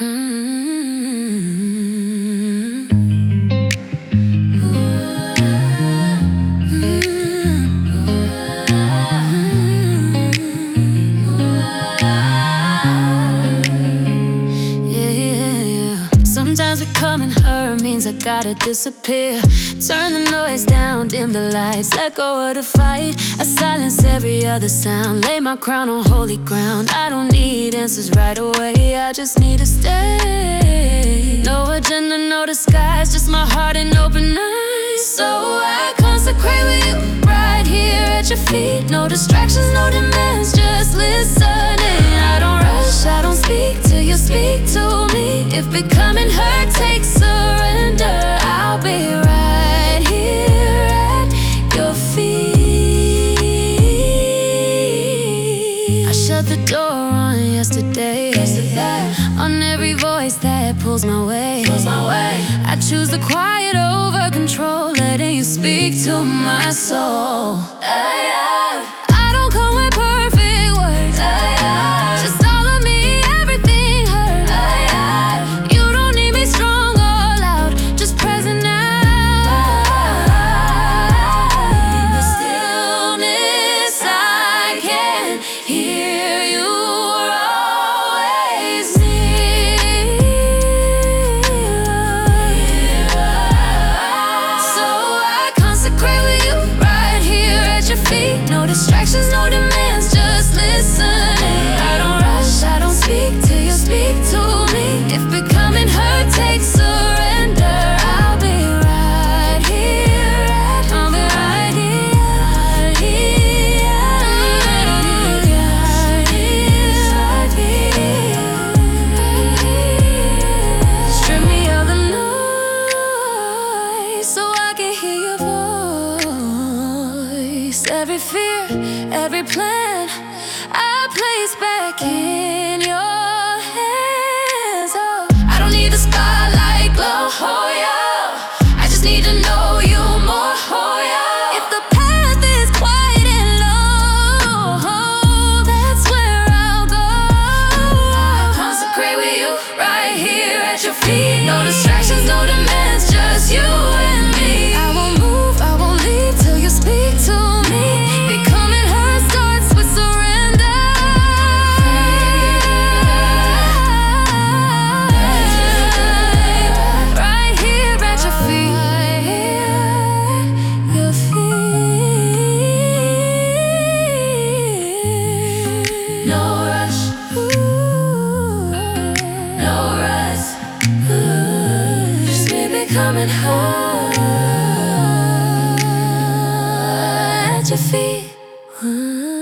Sometimes becoming her means I gotta disappear. Turn the noise down, dim the lights, let go of the fight. I silence every other sound, lay my crown on holy ground. I don't need answers right away, I just need to stay. No agenda, no disguise, just my heart and open eyes. So I consecrate with you right here at your feet. No distractions, no demands, just listening. I don't rush, I don't speak till you speak to me. If becoming her takes surrender, I'll be right here at your feet. I shut the door on yesterday, on every voice that pulls my way. I choose the quiet over control, letting you speak to my soul. I don't come with perfect words, just all of me, everything hurts. You don't need me strong or loud, just present now. In the stillness I can hear you always near. So I consecrate with you right here at your feet. No distractions, no demands, just listening. I don't rush, I don't speak till you speak to me. If becoming her takes surrender, I'll be right here at, I'll be right here, right here. Strip me of the noise so I can hear your voice. Every fear, every plan, I place back in your hands. Oh, I don't need the spotlight glow, oh yeah. I just need to know you more, oh yeah. If the path is quiet and low, that's where I'll go. Consecrate with you right here at your feet. No distractions, no demands, just you and me. I won't move, I won't leave till you speak to me. Becoming her starts with surrender. Right here at your feet, your feet. No rush, no rush. Just me becoming her at your feet.